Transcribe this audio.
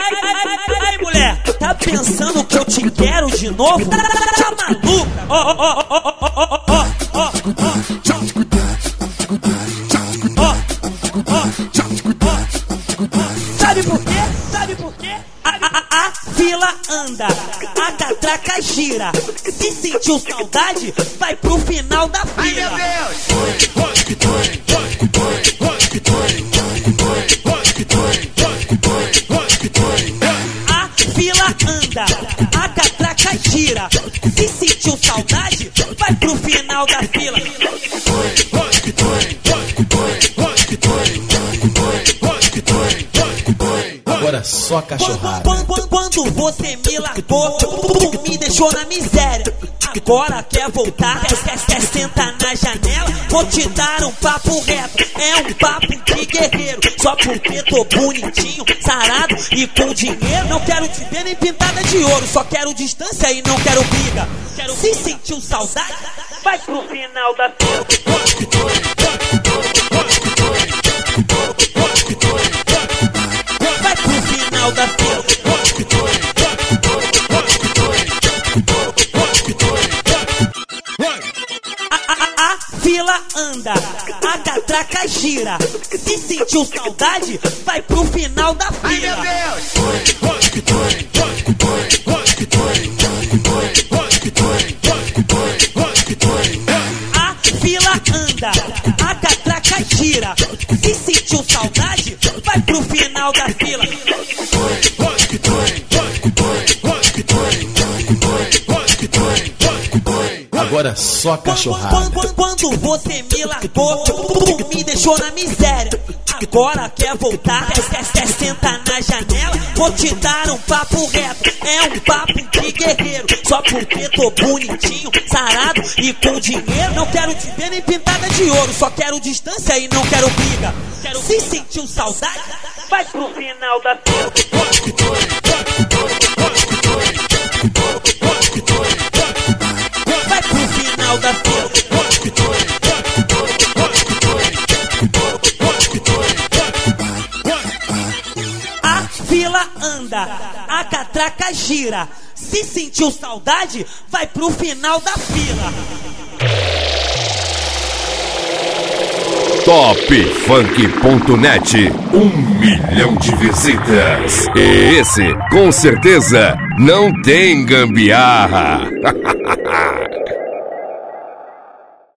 Ai, mulher, tá pensando que eu te quero de novo? Tá maluca? Sabe por quê? Sabe por quê? A fila anda, a catraca gira. Se sentiu saudade, vai pro final da fila. Ai, meu Deus! A fila anda, a catraca gira. Se sentiu saudade, vai pro final da fila. Agora só cachorrada. Quando você me largou, tu me deixou na miséria. Agora quer voltar, quer sentar na janela. Vou te dar um papo reto, é um papo de guerreiro. Só porque tô bonitinho, sarado e com dinheiro. Não quero te ver nem pintada de ouro, só quero distância e não quero briga. Se sentiu saudade, vai pro final da fila. Vai pro final da fila. A fila anda, a catraca gira. Se sentiu saudade, vai pro final da fila. Ai, meu A fila anda, a catraca gira. Se sentiu saudade, vai pro final da fila. Agora só cachorrada. Quando você me largou, tu me deixou na miséria. Agora quer voltar, quer sentar na janela. Vou te dar um papo reto, é um papo de guerreiro. Só porque tô bonitinho, sarado e com dinheiro. Não quero te ver nem pintada de ouro, só quero distância e não quero briga. Se sentiu saudade, vai pro final da fila. Vai pro final da fila. A fila anda, a catraca gira. Se sentiu saudade, vai pro final da fila. Topfunk.net, 1 milhão de visitas. E esse, com certeza, não tem gambiarra.